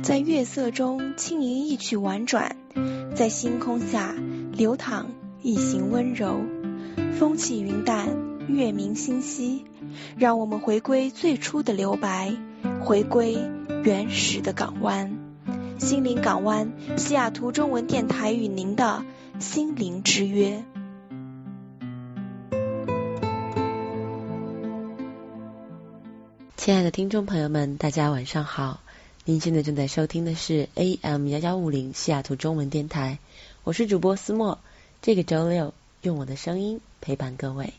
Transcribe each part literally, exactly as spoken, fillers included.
在月色中轻盈一曲婉转，在星空下流淌一行温柔。风起云淡，月明星稀，让我们回归最初的留白，回归原始的港湾。心灵港湾，西雅图中文电台与您的心灵之约。 亲爱的听众朋友们，大家晚上好，您现在正在收听的是 A M 一一五零 西雅图中文电台，我是主播思墨，这个周六用我的声音陪伴各位。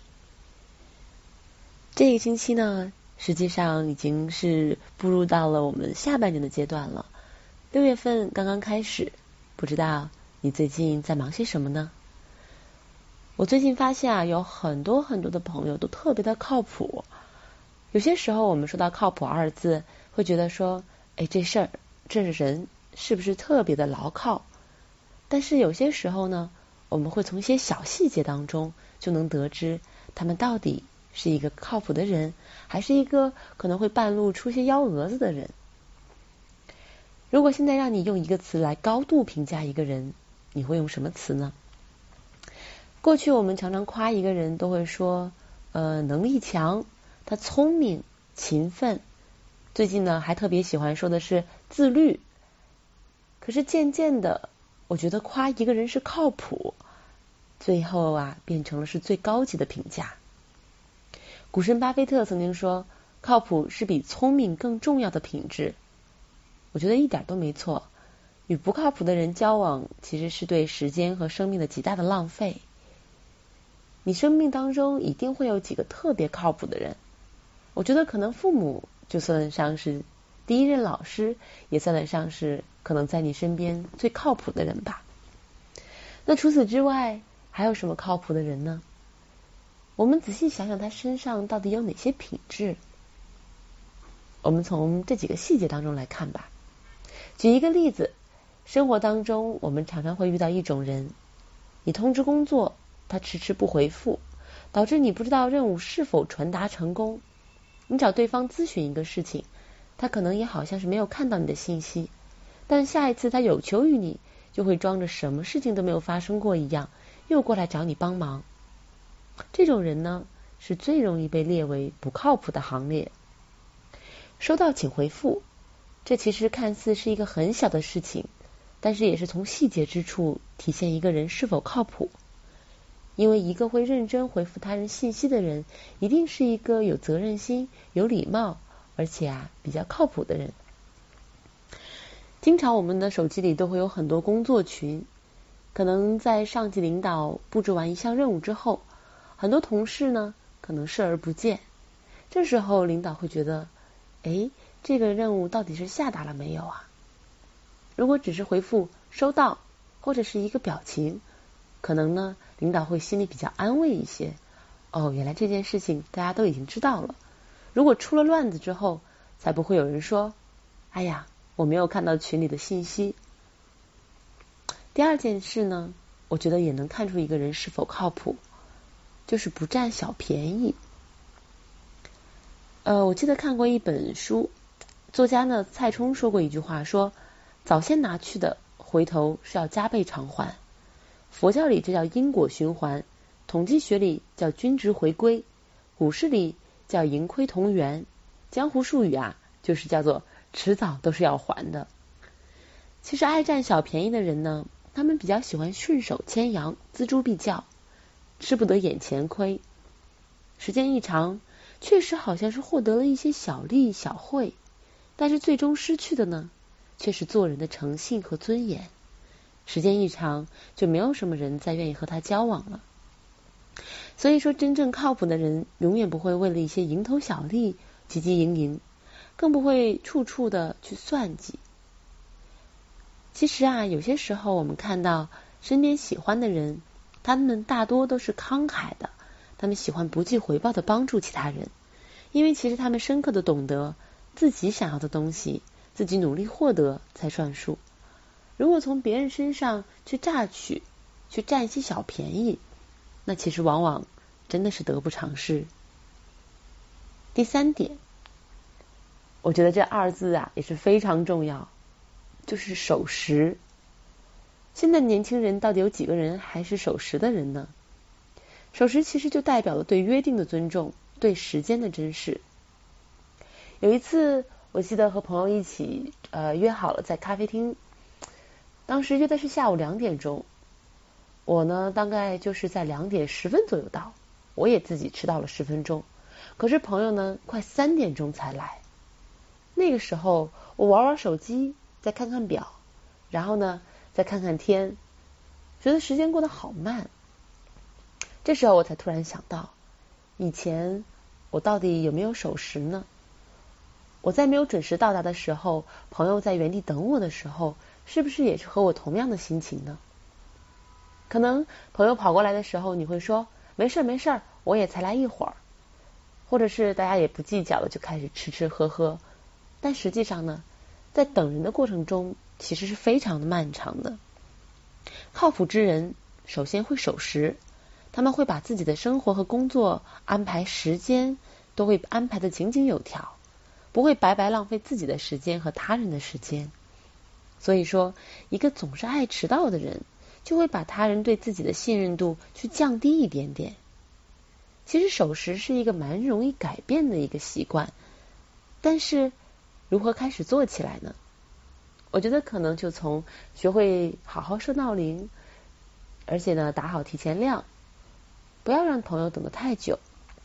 这个星期呢，实际上已经是步入到了我们下半年的阶段了，六月份刚刚开始，不知道你最近在忙些什么呢？我最近发现啊，有很多很多的朋友都特别的靠谱。有些时候我们说到靠谱二字，会觉得说，哎，这事儿这人是不是特别的牢靠？但是有些时候呢，我们会从一些小细节当中就能得知他们到底是一个靠谱的人，还是一个可能会半路出些幺蛾子的人。如果现在让你用一个词来高度评价一个人，你会用什么词呢？过去我们常常夸一个人都会说，呃，能力强，他聪明勤奋，最近呢还特别喜欢说的是自律。可是渐渐的，我觉得夸一个人是靠谱，最后啊变成了是最高级的评价。股神巴菲特曾经说，靠谱是比聪明更重要的品质。我觉得一点都没错，与不靠谱的人交往，其实是对时间和生命的极大的浪费。你生命当中一定会有几个特别靠谱的人，我觉得可能父母就算得上是第一任老师，也算得上是可能在你身边最靠谱的人吧。那除此之外，还有什么靠谱的人呢？我们仔细想想他身上到底有哪些品质。我们从这几个细节当中来看吧。举一个例子，生活当中我们常常会遇到一种人，你通知工作，他迟迟不回复，导致你不知道任务是否传达成功。你找对方咨询一个事情，他可能也好像是没有看到你的信息，但下一次他有求于你，就会装着什么事情都没有发生过一样，又过来找你帮忙。这种人呢，是最容易被列为不靠谱的行列。收到请回复，这其实看似是一个很小的事情，但是也是从细节之处体现一个人是否靠谱。因为一个会认真回复他人信息的人，一定是一个有责任心、有礼貌，而且啊比较靠谱的人。经常我们的手机里都会有很多工作群，可能在上级领导布置完一项任务之后，很多同事呢可能视而不见。这时候领导会觉得，哎，这个任务到底是下达了没有啊？如果只是回复收到，或者是一个表情，可能呢领导会心里比较安慰一些，哦，原来这件事情大家都已经知道了。如果出了乱子之后，才不会有人说，哎呀，我没有看到群里的信息。第二件事呢，我觉得也能看出一个人是否靠谱，就是不占小便宜。呃，我记得看过一本书，作家呢蔡冲说过一句话，说早先拿去的，回头是要加倍偿还。佛教里这叫因果循环，统计学里叫均值回归，股市里叫盈亏同源，江湖术语啊，就是叫做迟早都是要还的。其实爱占小便宜的人呢，他们比较喜欢顺手牵羊，锱铢必较，吃不得眼前亏。时间一长，确实好像是获得了一些小利小惠，但是最终失去的呢，却是做人的诚信和尊严。时间一长，就没有什么人再愿意和他交往了。所以说，真正靠谱的人永远不会为了一些蝇头小利汲汲营营，更不会处处的去算计。其实啊，有些时候我们看到身边喜欢的人，他们大多都是慷慨的，他们喜欢不计回报的帮助其他人，因为其实他们深刻的懂得自己想要的东西，自己努力获得才算数。如果从别人身上去榨取，去占一些小便宜，那其实往往真的是得不偿失。第三点，我觉得这二字啊也是非常重要， 就是守时。现在年轻人到底有几个人还是守时的人呢？守时其实就代表了对约定的尊重，对时间的珍视。有一次我记得和朋友一起呃约好了在咖啡厅，当时约的是下午两点钟，我呢大概就是在两点十分左右到，我也自己迟到了十分钟，可是朋友呢快三点钟才来。那个时候我玩玩手机，再看看表，然后呢再看看天，觉得时间过得好慢。这时候我才突然想到，以前我到底有没有守时呢？我在没有准时到达的时候，朋友在原地等我的时候，是不是也是和我同样的心情呢？可能朋友跑过来的时候，你会说没事没事，我也才来一会儿，或者是大家也不计较的就开始吃吃喝喝。但实际上呢，在等人的过程中其实是非常的漫长的。靠谱之人首先会守时，他们会把自己的生活和工作安排时间都会安排的井井有条，不会白白浪费自己的时间和他人的时间。所以说，一个总是爱迟到的人，就会把他人对自己的信任度去降低一点点。其实守时是一个蛮容易改变的一个习惯，但是如何开始做起来呢？我觉得可能就从学会好好设闹铃，而且呢打好提前量，不要让朋友等得太久。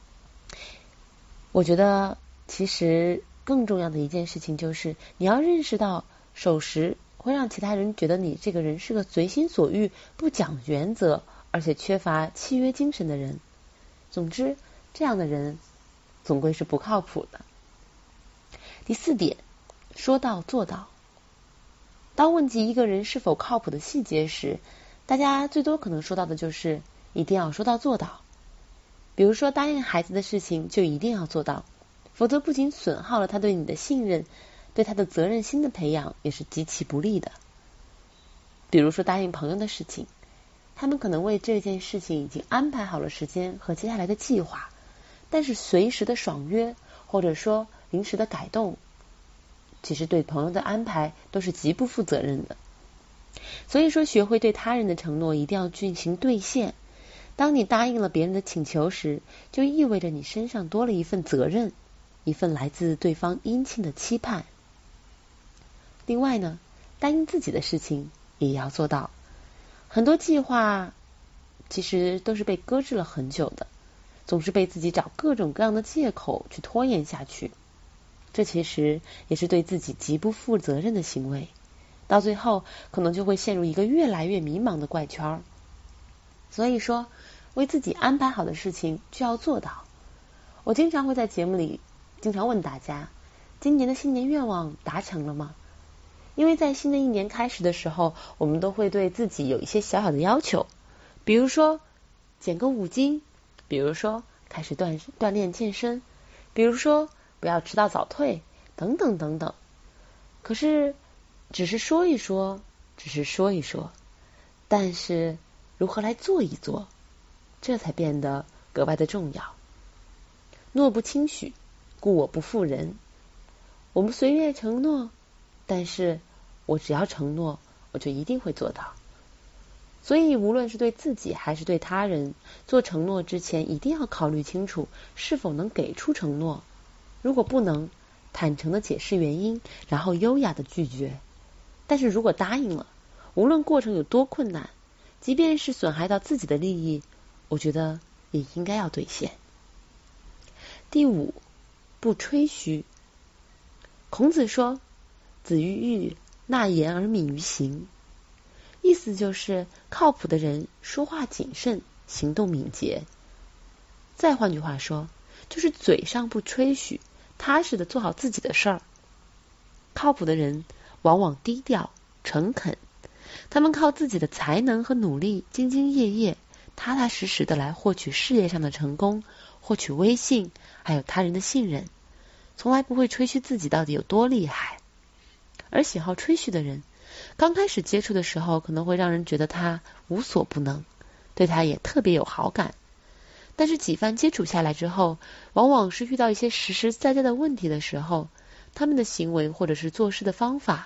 我觉得其实更重要的一件事情就是，你要认识到守时会让其他人觉得你这个人是个随心所欲、不讲原则，而且缺乏契约精神的人。总之，这样的人总归是不靠谱的。第四点，说到做到。当问及一个人是否靠谱的细节时，大家最多可能说到的就是一定要说到做到。比如说答应孩子的事情就一定要做到，否则不仅损耗了他对你的信任，对他的责任心的培养也是极其不利的。比如说答应朋友的事情，他们可能为这件事情已经安排好了时间和接下来的计划，但是随时的爽约或者说临时的改动，其实对朋友的安排都是极不负责任的。所以说，学会对他人的承诺一定要进行兑现。当你答应了别人的请求时，就意味着你身上多了一份责任，一份来自对方殷勤的期盼。另外呢，答应自己的事情也要做到。很多计划其实都是被搁置了很久的，总是被自己找各种各样的借口去拖延下去。这其实也是对自己极不负责任的行为，到最后可能就会陷入一个越来越迷茫的怪圈。所以说，为自己安排好的事情就要做到。我经常会在节目里经常问大家，今年的新年愿望达成了吗？因为在新的一年开始的时候，我们都会对自己有一些小小的要求，比如说减个五斤，比如说开始锻锻炼健身，比如说不要迟到早退，等等等等。可是只是说一说，只是说一说，但是如何来做一做，这才变得格外的重要。诺不轻许，故我不负人。我们随便承诺，但是我只要承诺，我就一定会做到。所以无论是对自己还是对他人，做承诺之前一定要考虑清楚是否能给出承诺。如果不能，坦诚的解释原因，然后优雅的拒绝。但是如果答应了，无论过程有多困难，即便是损害到自己的利益，我觉得也应该要兑现。第五，不吹嘘。孔子说，子欲欲，纳言而敏于行。意思就是靠谱的人说话谨慎，行动敏捷。再换句话说，就是嘴上不吹嘘，踏实的做好自己的事儿。靠谱的人往往低调诚恳，他们靠自己的才能和努力兢兢业业，踏踏实实的来获取事业上的成功，获取威信，还有他人的信任，从来不会吹嘘自己到底有多厉害。而喜好吹嘘的人，刚开始接触的时候可能会让人觉得他无所不能，对他也特别有好感，但是几番接触下来之后，往往是遇到一些实实在在的问题的时候，他们的行为或者是做事的方法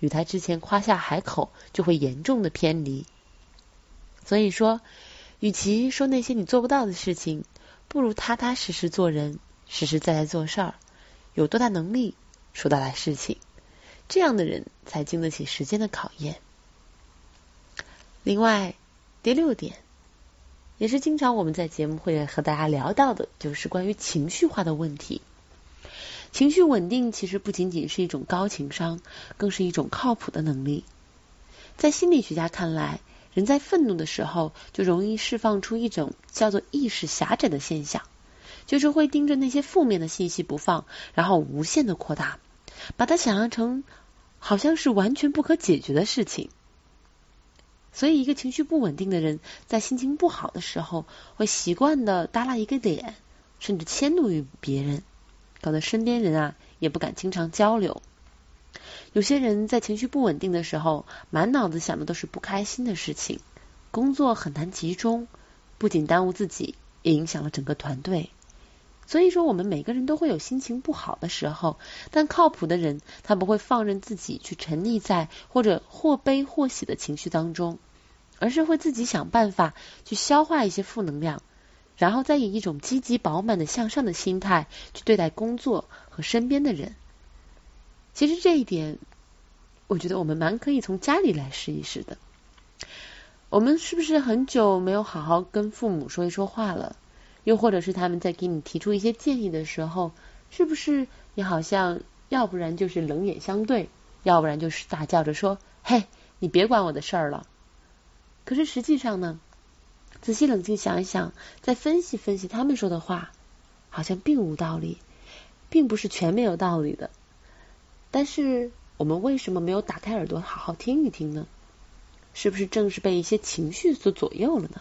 与他之前夸下海口就会严重的偏离。所以说，与其说那些你做不到的事情，不如踏踏实实做人，实实在在做事儿，有多大能力说多大事情，这样的人才经得起时间的考验。另外，第六点，也是经常我们在节目会和大家聊到的，就是关于情绪化的问题。情绪稳定其实不仅仅是一种高情商，更是一种靠谱的能力。在心理学家看来，人在愤怒的时候就容易释放出一种叫做意识狭窄的现象，就是会盯着那些负面的信息不放，然后无限的扩大，把它想象成好像是完全不可解决的事情。所以一个情绪不稳定的人，在心情不好的时候，会习惯的耷拉一个脸，甚至迁怒于别人，搞得身边人啊也不敢经常交流。有些人在情绪不稳定的时候，满脑子想的都是不开心的事情，工作很难集中，不仅耽误自己，也影响了整个团队。所以说我们每个人都会有心情不好的时候，但靠谱的人他不会放任自己去沉溺在或者或悲或喜的情绪当中，而是会自己想办法去消化一些负能量，然后再以一种积极饱满的向上的心态去对待工作和身边的人。其实这一点我觉得我们蛮可以从家里来试一试的。我们是不是很久没有好好跟父母说一说话了？又或者是他们在给你提出一些建议的时候，是不是你好像要不然就是冷眼相对，要不然就是大叫着说，嘿，你别管我的事儿了。可是实际上呢，仔细冷静想一想，再分析分析他们说的话，好像并无道理，并不是全没有道理的。但是我们为什么没有打开耳朵好好听一听呢？是不是正是被一些情绪所左右了呢？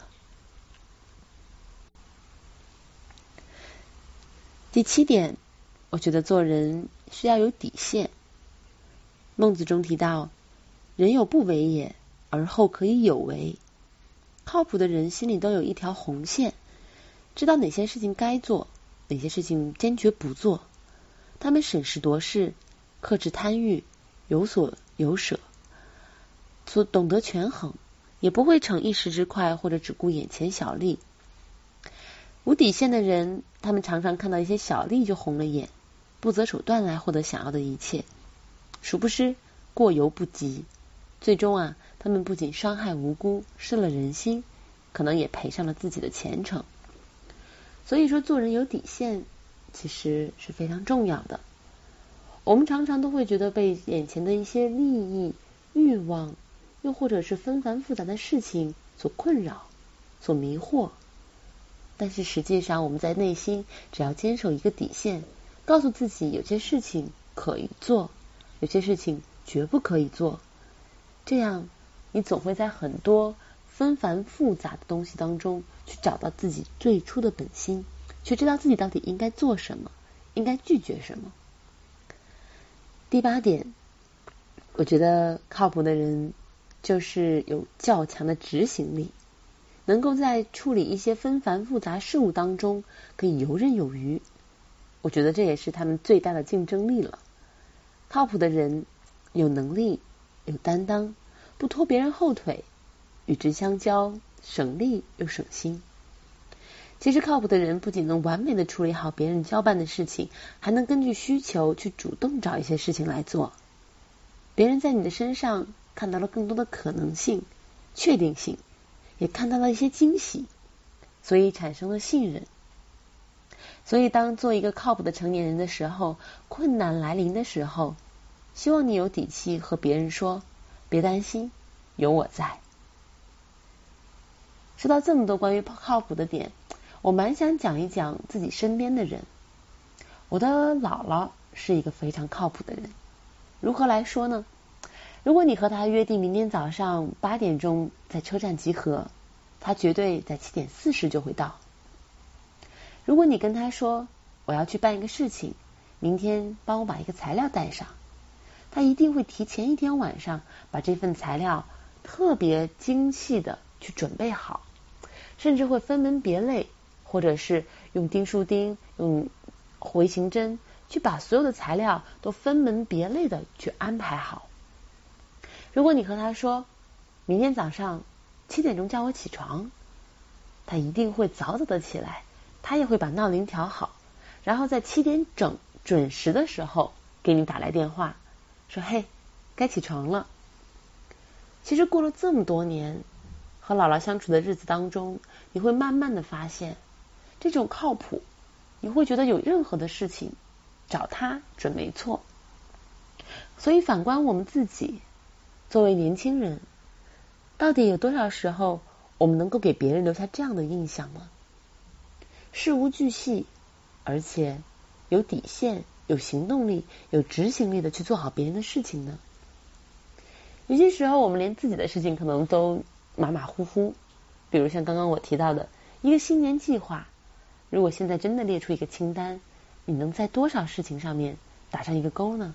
第七点，我觉得做人是要有底线。孟子中提到，人有不为也，而后可以有为。靠谱的人心里都有一条红线，知道哪些事情该做，哪些事情坚决不做。他们审时度势，克制贪欲，有所有舍，所懂得权衡，也不会逞一时之快，或者只顾眼前小利。无底线的人，他们常常看到一些小利就红了眼，不择手段来获得想要的一切，殊不知过犹不及，最终啊，他们不仅伤害无辜，失了人心，可能也赔上了自己的前程。所以说，做人有底线其实是非常重要的。我们常常都会觉得被眼前的一些利益、欲望，又或者是纷繁复杂的事情所困扰、所迷惑。但是实际上我们在内心只要坚守一个底线，告诉自己有些事情可以做，有些事情绝不可以做，这样你总会在很多纷繁复杂的东西当中去找到自己最初的本心，去知道自己到底应该做什么，应该拒绝什么。第八点，我觉得靠谱的人就是有较强的执行力，能够在处理一些纷繁复杂事物当中可以游刃有余，我觉得这也是他们最大的竞争力了。靠谱的人有能力，有担当，不拖别人后腿，与之相交，省力又省心。其实靠谱的人不仅能完美的处理好别人交办的事情，还能根据需求去主动找一些事情来做。别人在你的身上看到了更多的可能性、确定性，也看到了一些惊喜，所以产生了信任。所以当做一个靠谱的成年人的时候，困难来临的时候，希望你有底气和别人说，别担心，有我在。说到这么多关于靠谱的点，我蛮想讲一讲自己身边的人。我的姥姥是一个非常靠谱的人。如何来说呢？如果你和她约定明天早上八点钟在车站集合，她绝对在七点四十就会到。如果你跟她说，我要去办一个事情，明天帮我把一个材料带上，她一定会提前一天晚上把这份材料特别精细的去准备好，甚至会分门别类，或者是用钉书钉、用回形针去把所有的材料都分门别类的去安排好。 如果你和他说明天早上七点钟叫我起床，他一定会早早的起来，他也会把闹铃调好，然后在七点整准时的时候给你打来电话，说嘿，该起床了。其实过了这么多年，和姥姥相处的日子当中，你会慢慢的发现，这种靠谱，你会觉得有任何的事情找他准没错。所以反观我们自己，作为年轻人，到底有多少时候我们能够给别人留下这样的印象呢？事无巨细，而且有底线、有行动力、有执行力的去做好别人的事情呢？有些时候我们连自己的事情可能都马马虎虎，比如像刚刚我提到的一个新年计划，如果现在真的列出一个清单，你能在多少事情上面打上一个勾呢？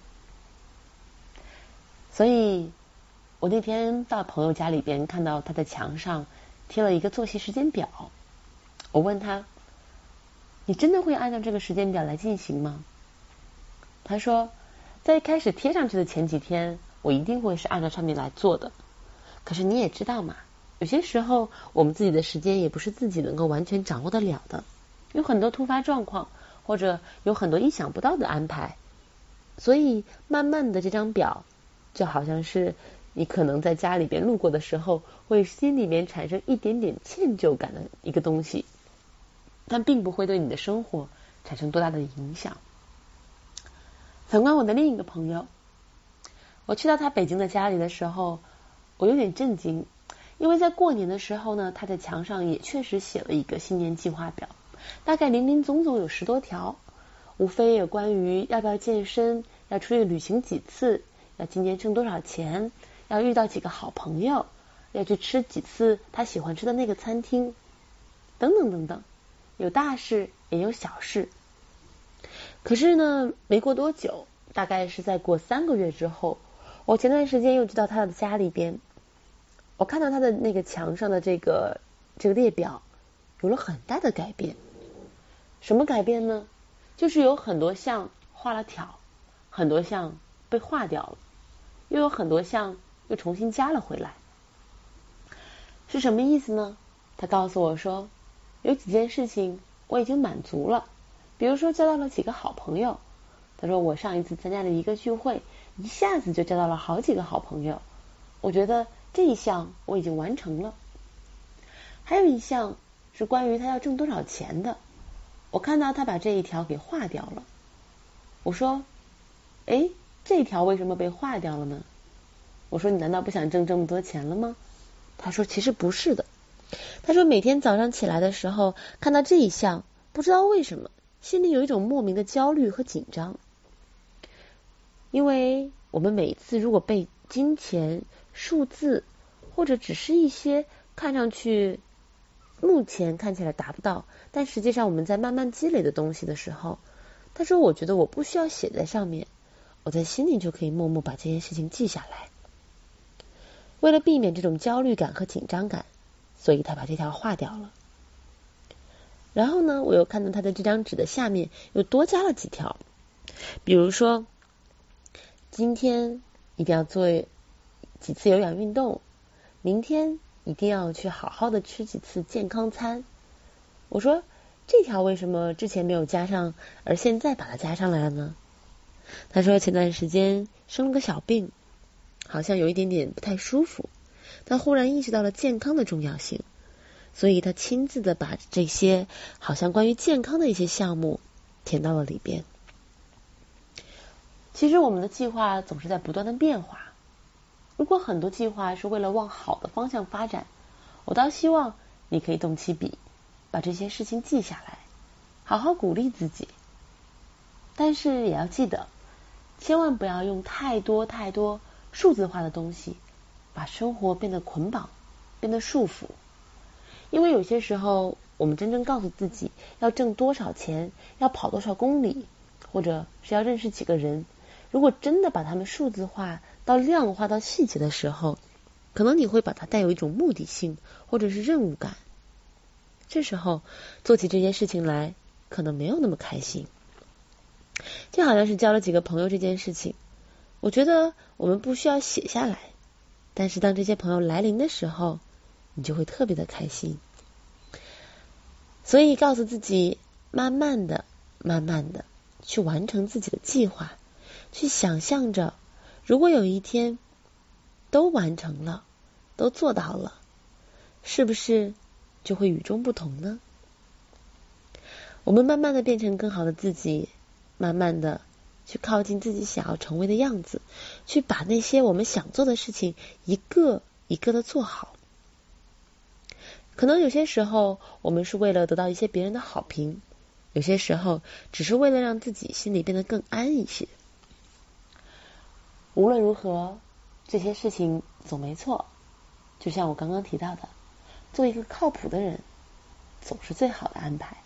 所以我那天到朋友家里边，看到他的墙上贴了一个作息时间表，我问他，你真的会按照这个时间表来进行吗？他说，在一开始贴上去的前几天，我一定会是按照上面来做的。可是你也知道嘛，有些时候我们自己的时间也不是自己能够完全掌握得了的，有很多突发状况，或者有很多意想不到的安排，所以慢慢的这张表就好像是你可能在家里边路过的时候，会心里面产生一点点歉疚感的一个东西，但并不会对你的生活产生多大的影响。反观我的另一个朋友，我去到他北京的家里的时候，我有点震惊，因为在过年的时候呢，他在墙上也确实写了一个新年计划表，大概林林总总有十多条，无非有关于要不要健身，要出去旅行几次，要今年挣多少钱，要遇到几个好朋友，要去吃几次他喜欢吃的那个餐厅，等等等等，有大事也有小事。可是呢，没过多久，大概是在过三个月之后，我前段时间又去到他的家里边，我看到他的那个墙上的这个这个列表有了很大的改变。什么改变呢？就是有很多项画了条，很多项被划掉了，又有很多项又重新加了回来。是什么意思呢？他告诉我说，有几件事情我已经满足了，比如说交到了几个好朋友。他说我上一次参加了一个聚会，一下子就交到了好几个好朋友，我觉得这一项我已经完成了。还有一项是关于他要挣多少钱的，我看到他把这一条给划掉了。我说，诶，这一条为什么被划掉了呢？我说，你难道不想挣这么多钱了吗？他说，其实不是的。他说，每天早上起来的时候，看到这一项，不知道为什么心里有一种莫名的焦虑和紧张。因为我们每一次如果被金钱、数字，或者只是一些看上去目前看起来达不到，但实际上我们在慢慢积累的东西的时候，他说我觉得我不需要写在上面，我在心里就可以默默把这件事情记下来。为了避免这种焦虑感和紧张感，所以他把这条划掉了。然后呢，我又看到他的这张纸的下面又多加了几条，比如说今天一定要做几次有氧运动，明天一定要去好好的吃几次健康餐。我说，这条为什么之前没有加上，而现在把它加上来了呢？他说前段时间生了个小病，好像有一点点不太舒服，他忽然意识到了健康的重要性，所以他亲自的把这些好像关于健康的一些项目填到了里边。其实我们的计划总是在不断的变化，如果很多计划是为了往好的方向发展，我倒希望你可以动起笔，把这些事情记下来，好好鼓励自己。但是也要记得，千万不要用太多太多数字化的东西把生活变得捆绑，变得束缚。因为有些时候我们真正告诉自己要挣多少钱，要跑多少公里，或者是要认识几个人，如果真的把它们数字化到量化到细节的时候，可能你会把它带有一种目的性或者是任务感，这时候做起这件事情来可能没有那么开心。就好像是交了几个朋友这件事情，我觉得我们不需要写下来， 但是当这些朋友来临的时候，你就会特别的开心。所以告诉自己，慢慢的慢慢的去完成自己的计划，去想象着如果有一天都完成了，都做到了，是不是就会与众不同呢？我们慢慢的变成更好的自己，慢慢的去靠近自己想要成为的样子，去把那些我们想做的事情一个一个的做好。可能有些时候我们是为了得到一些别人的好评，有些时候只是为了让自己心里变得更安一些。无论如何，这些事情总没错。就像我刚刚提到的，做一个靠谱的人总是最好的安排。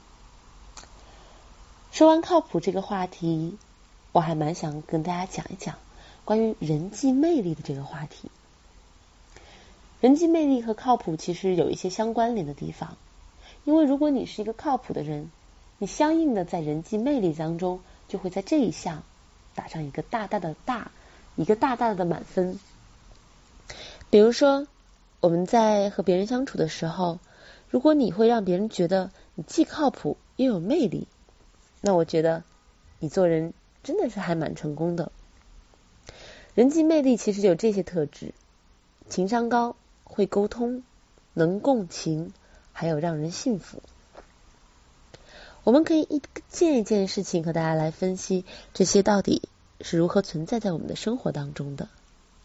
说完靠谱这个话题，我还蛮想跟大家讲一讲关于人际魅力的这个话题。人际魅力和靠谱其实有一些相关联的地方，因为如果你是一个靠谱的人，你相应的在人际魅力当中就会在这一项打上一个大大的大一个大大的满分。比如说我们在和别人相处的时候，如果你会让别人觉得你既靠谱又有魅力，那我觉得你做人真的是还蛮成功的。人际魅力其实有这些特质：情商高，会沟通，能共情，还有让人信服。我们可以一件一件事情和大家来分析这些到底是如何存在在我们的生活当中的。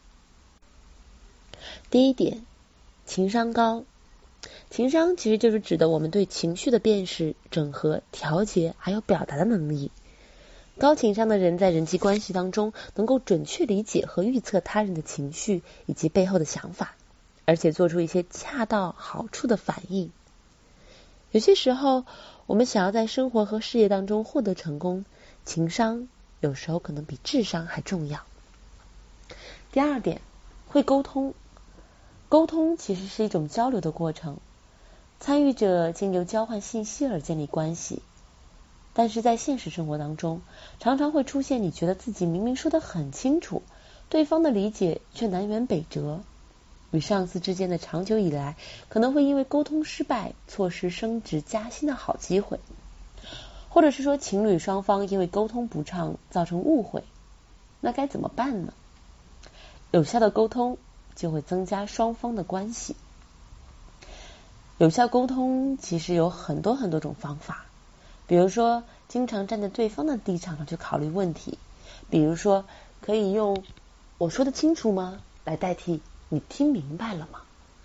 第一点，情商高。情商其实就是指的我们对情绪的辨识、整合、调节还有表达的能力。高情商的人在人际关系当中能够准确理解和预测他人的情绪以及背后的想法，而且做出一些恰到好处的反应。有些时候我们想要在生活和事业当中获得成功，情商有时候可能比智商还重要。第二点，会沟通。沟通其实是一种交流的过程，参与者经由交换信息而建立关系。但是在现实生活当中，常常会出现你觉得自己明明说得很清楚，对方的理解却南辕北辙。与上司之间的长久以来，可能会因为沟通失败，错失升职加薪的好机会。或者是说情侣双方因为沟通不畅造成误会，那该怎么办呢？有效的沟通就会增加双方的关系。有效沟通其实有很多很多种方法，比如说经常站在对方的立场上去考虑问题，比如说可以用我说得清楚吗来代替你听明白了吗。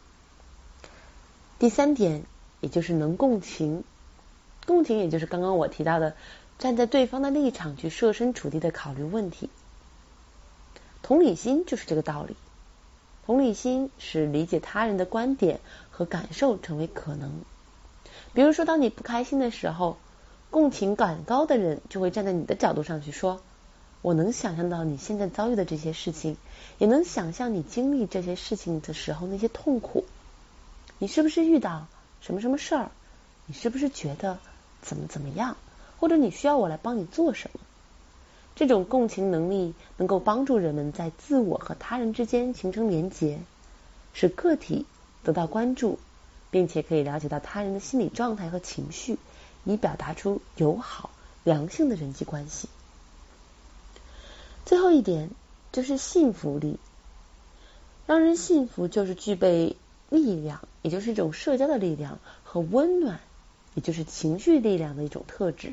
第三点，也就是能共情。共情也就是刚刚我提到的站在对方的立场去设身处地的考虑问题。同理心就是这个道理。同理心使理解他人的观点和感受成为可能。比如说当你不开心的时候，共情感高的人就会站在你的角度上去说，我能想象到你现在遭遇的这些事情，也能想象你经历这些事情的时候那些痛苦。你是不是遇到什么什么事儿？你是不是觉得怎么怎么样？或者你需要我来帮你做什么？这种共情能力能够帮助人们在自我和他人之间形成连结，使个体得到关注，并且可以了解到他人的心理状态和情绪，以表达出友好良性的人际关系。最后一点就是信服力。让人信服就是具备力量，也就是一种社交的力量，和温暖，也就是情绪力量的一种特质。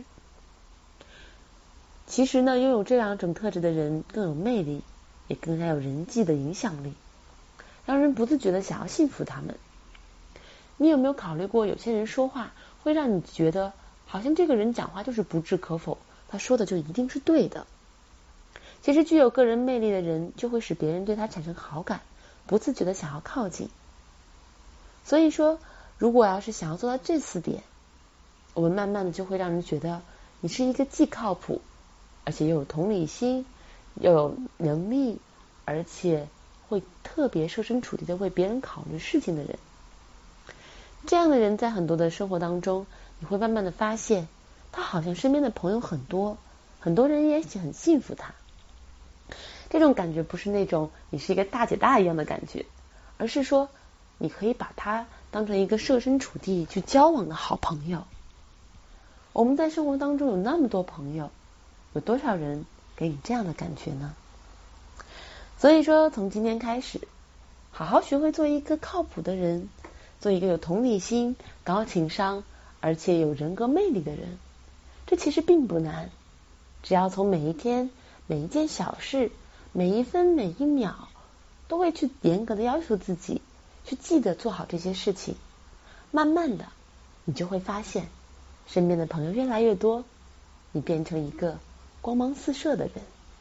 其实呢，拥有这两种特质的人更有魅力，也更加有人际的影响力，让人不自觉的想要信服他们。你有没有考虑过，有些人说话会让你觉得好像这个人讲话就是不置可否，他说的就一定是对的。其实具有个人魅力的人就会使别人对他产生好感，不自觉的想要靠近。所以说，如果要是想要做到这四点，我们慢慢的就会让人觉得你是一个既靠谱，而且又有同理心，又有能力，而且会特别设身处地的为别人考虑事情的人。这样的人在很多的生活当中，你会慢慢的发现，他好像身边的朋友很多，很多人也很信服他。 这种感觉不是那种你是一个大姐大一样的感觉，而是说你可以把他当成一个设身处地去交往的好朋友。我们在生活当中有那么多朋友，有多少人给你这样的感觉呢？所以说从今天开始，好好学会做一个靠谱的人，做一个有同理心、高情商而且有人格魅力的人。这其实并不难，只要从每一天每一件小事每一分每一秒都会去严格的要求自己，去记得做好这些事情，慢慢的你就会发现身边的朋友越来越多，你变成一个光芒四射的人。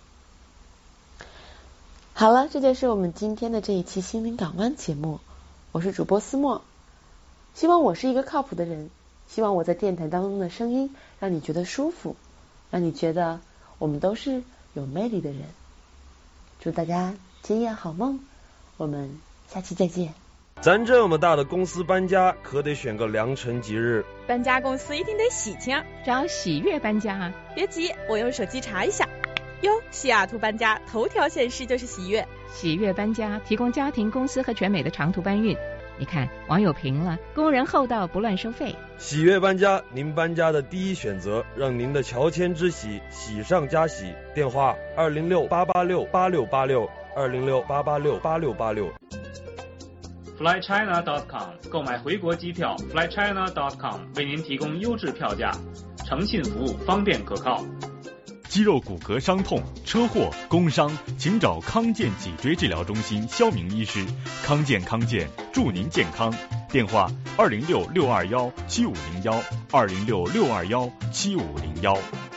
好了，这就是我们今天的这一期心灵港湾节目，我是主播思墨。希望我是一个靠谱的人，希望我在电台当中的声音让你觉得舒服，让你觉得我们都是有魅力的人。祝大家今夜好梦，我们下期再见。 咱这么大的公司搬家，可得选个良辰吉日。 搬家公司一定得喜庆， 找喜悦搬家啊！ 别急，我用手机查一下。哟，西雅图搬家头条显示就是喜悦。 喜悦搬家提供家庭、公司和全美的长途搬运。你看，网友评了，工人厚道，不乱收费。 喜悦搬家，您搬家的第一选择，让您的乔迁之喜喜上加喜。电话二零六八八六八六八六二零六八八六八六八六。 fly china dot com 购买回国机票 fly china dot com 为您提供优质票价，诚信服务，方便可靠。 肌肉骨骼伤痛、车祸、工伤，请找康健脊椎治疗中心肖明医师。康健康健，祝您健康。电话二零六六二幺七五零幺二零六六二幺七五零幺。